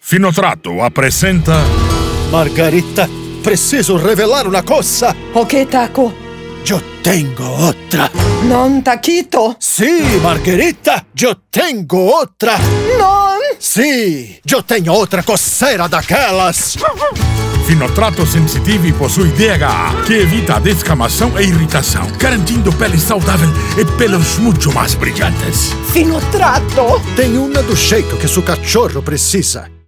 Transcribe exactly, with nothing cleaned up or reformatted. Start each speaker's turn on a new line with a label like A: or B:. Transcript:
A: Finotrato apresenta...
B: Margarita, preciso revelar una cosa.
C: O qué, Taco?
B: Yo tengo otra.
C: Non, Taquito?
B: Sí, Margarita, yo tengo otra.
C: Non!
B: Sí, yo tenho outra coceira daquelas.
A: Finotrato Sensitivi possui D H A, que evita a descamação e irritação, garantindo pele saudável e pelos muito mais brilhantes.
C: Finotrato?
B: Tem uma do jeito que seu cachorro precisa.